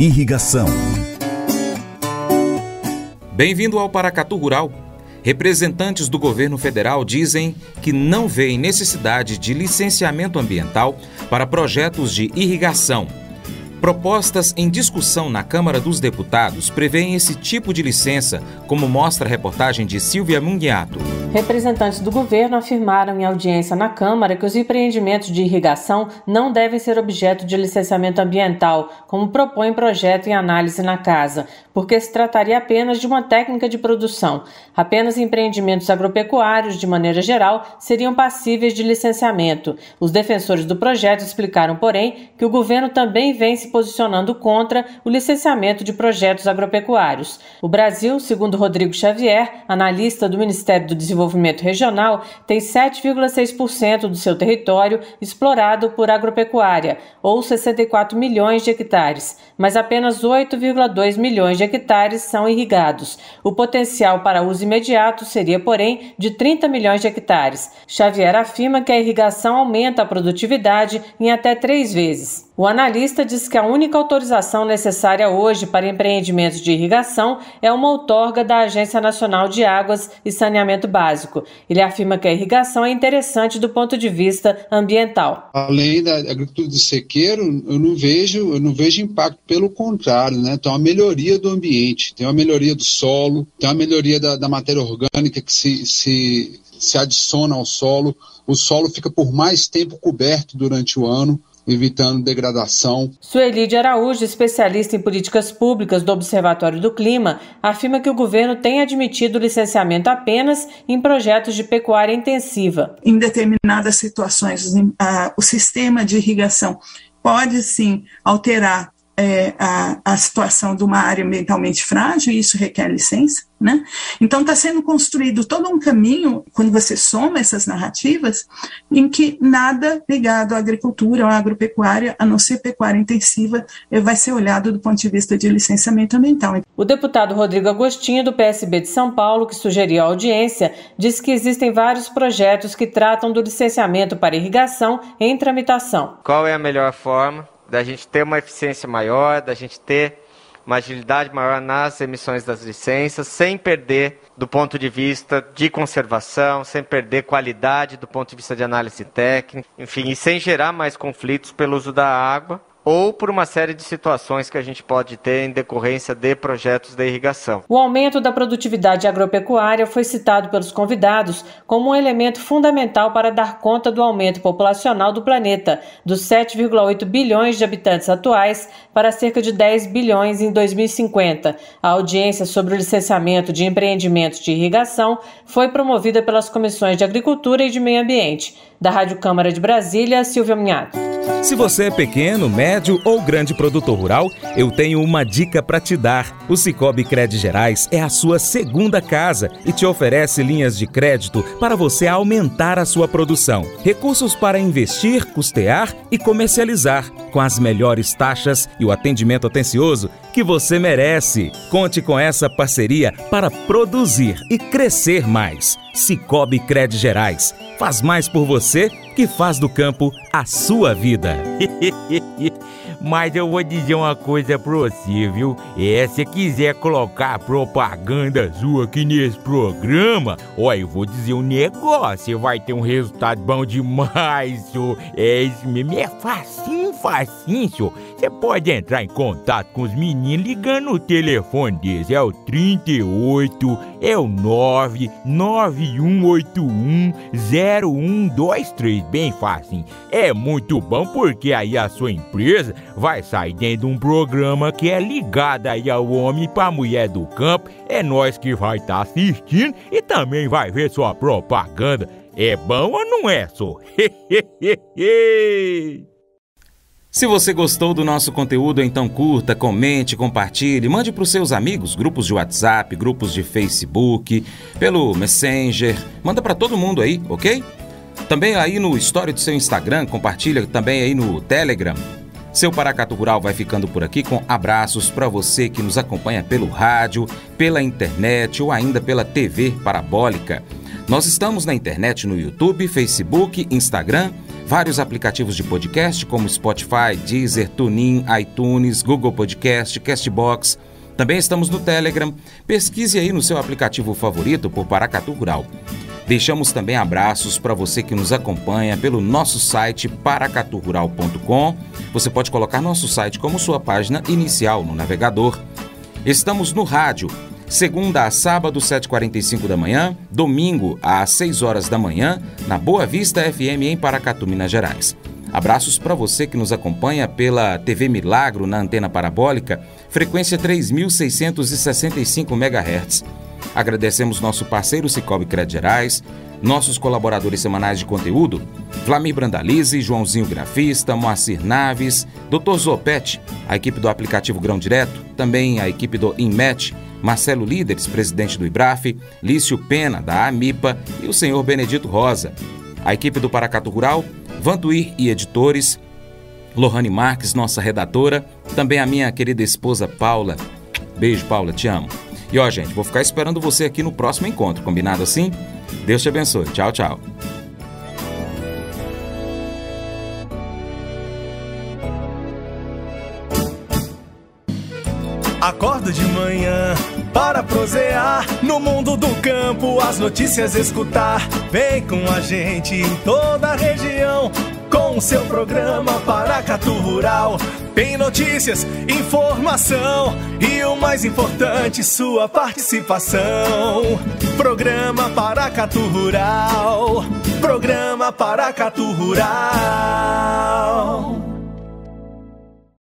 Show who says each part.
Speaker 1: Irrigação.
Speaker 2: Bem-vindo ao Paracatu Rural. Representantes do governo federal dizem que não veem necessidade de licenciamento ambiental para projetos de irrigação. Propostas em discussão na Câmara dos Deputados prevêem esse tipo de licença, como mostra a reportagem de Silvia Munguiato.
Speaker 3: Representantes do governo afirmaram em audiência na Câmara que os empreendimentos de irrigação não devem ser objeto de licenciamento ambiental, como propõe projeto em análise na Casa, porque se trataria apenas de uma técnica de produção. Apenas empreendimentos agropecuários, de maneira geral, seriam passíveis de licenciamento. Os defensores do projeto explicaram, porém, que o governo também vem se posicionando contra o licenciamento de projetos agropecuários. O Brasil, segundo Rodrigo Xavier, analista do Ministério do Desenvolvimento Regional, tem 7,6% do seu território explorado por agropecuária, ou 64 milhões de hectares, mas apenas 8,2 milhões de hectares são irrigados. O potencial para uso imediato seria, porém, de 30 milhões de hectares. Xavier afirma que a irrigação aumenta a produtividade em até 3 vezes. O analista diz que a única autorização necessária hoje para empreendimentos de irrigação é uma outorga da Agência Nacional de Águas e Saneamento Básico. Ele afirma que a irrigação é interessante do ponto de vista ambiental.
Speaker 4: Além da agricultura de sequeiro, eu não vejo impacto, pelo contrário, né? Tem uma melhoria do ambiente, tem uma melhoria do solo, tem uma melhoria da matéria orgânica que se adiciona ao solo. O solo fica por mais tempo coberto durante o ano, evitando degradação.
Speaker 3: Sueli de Araújo, especialista em políticas públicas do Observatório do Clima, afirma que o governo tem admitido licenciamento apenas em projetos de pecuária intensiva.
Speaker 5: Em determinadas situações, o sistema de irrigação pode sim alterar a situação de uma área ambientalmente frágil, e isso requer licença, né? Então está sendo construído todo um caminho, quando você soma essas narrativas, em que nada ligado à agricultura ou à agropecuária, a não ser pecuária intensiva, vai ser olhado do ponto de vista de licenciamento ambiental.
Speaker 3: O deputado Rodrigo Agostinho, do PSB de São Paulo, que sugeriu a audiência, diz que existem vários projetos que tratam do licenciamento para irrigação em tramitação.
Speaker 6: Qual é a melhor forma da gente ter uma eficiência maior, da gente ter uma agilidade maior nas emissões das licenças, sem perder do ponto de vista de conservação, sem perder qualidade do ponto de vista de análise técnica, enfim, e sem gerar mais conflitos pelo uso da água ou por uma série de situações que a gente pode ter em decorrência de projetos de irrigação.
Speaker 3: O aumento da produtividade agropecuária foi citado pelos convidados como um elemento fundamental para dar conta do aumento populacional do planeta, dos 7,8 bilhões de habitantes atuais para cerca de 10 bilhões em 2050. A audiência sobre o licenciamento de empreendimentos de irrigação foi promovida pelas comissões de Agricultura e de Meio Ambiente. Da Rádio Câmara de Brasília, Silvia Munhato.
Speaker 2: Se você é pequeno, médio ou grande produtor rural, eu tenho uma dica para te dar. O Sicoob Cred Gerais é a sua segunda casa e te oferece linhas de crédito para você aumentar a sua produção. Recursos para investir, custear e comercializar, com as melhores taxas e o atendimento atencioso que você merece. Conte com essa parceria para produzir e crescer mais. Sicoob Cred Gerais. Faz mais por você que faz do campo a sua vida.
Speaker 7: Mas eu vou dizer uma coisa pra você, viu? Se quiser colocar propaganda sua aqui nesse programa, eu vou dizer um negócio, você vai ter um resultado bom demais, senhor. Isso mesmo, é facinho, senhor. Você pode entrar em contato com os meninos ligando no telefone deles, é o 38, é o 991810123, bem facinho. É muito bom porque aí a sua empresa vai sair dentro de um programa que é ligado aí ao homem para a mulher do campo. É nós que vai estar assistindo e também vai ver sua propaganda. É bom ou não é, só?
Speaker 2: Se você gostou do nosso conteúdo, então curta, comente, compartilhe, mande para os seus amigos, grupos de WhatsApp, grupos de Facebook, pelo Messenger, manda para todo mundo aí, ok? Também aí no story do seu Instagram, compartilha também aí no Telegram. Seu Paracatu Rural vai ficando por aqui com abraços para você que nos acompanha pelo rádio, pela internet ou ainda pela TV parabólica. Nós estamos na internet no YouTube, Facebook, Instagram. vários aplicativos de podcast como Spotify, Deezer, TuneIn, iTunes, Google Podcast, Castbox. Também estamos no Telegram. Pesquise aí no seu aplicativo favorito por Paracatu Rural. Deixamos também abraços para você que nos acompanha pelo nosso site paracaturural.com. Você pode colocar nosso site como sua página inicial no navegador. Estamos no rádio, segunda a sábado, 7h45 da manhã, domingo às 6 horas da manhã, na Boa Vista FM em Paracatu, Minas Gerais. Abraços para você que nos acompanha pela TV Milagro na antena parabólica, frequência 3.665 MHz. Agradecemos nosso parceiro Cicobi Crédito Gerais, nossos colaboradores semanais de conteúdo, Vlamir Brandalize, Joãozinho Grafista, Moacir Naves, Dr. Zopete, a equipe do aplicativo Grão Direto, também a equipe do INMET, Marcelo Líderes, presidente do IBRAF, Lício Pena, da AMIPA e o senhor Benedito Rosa. A equipe do Paracatu Rural, Vantuir e editores, Lohane Marques, nossa redatora, também a minha querida esposa Paula. Beijo, Paula, te amo. E ó, gente, vou ficar esperando você aqui no próximo encontro, combinado assim? Deus te abençoe. Tchau, tchau.
Speaker 1: Acordo de manhã para prosear no mundo do campo, as notícias escutar. Vem com a gente em toda a região com o seu programa Paracatu Rural. Tem notícias, informação e o mais importante, sua participação. Programa Paracatu Rural. Programa Paracatu Rural.